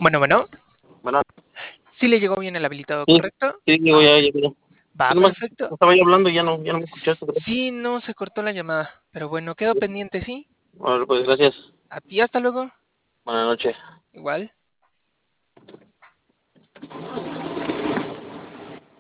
Bueno, bueno, Bueno, sí le llegó bien el habilitado, sí, ¿correcto? sí, digo, Va, ya. va, Sí, nomás perfecto. estaba yo hablando y ya no me escuchaste, creo. Sí, no se cortó la llamada, pero bueno, quedo pendiente, ¿sí? Bueno, pues gracias. A ti, hasta luego. Buenas noches. Igual.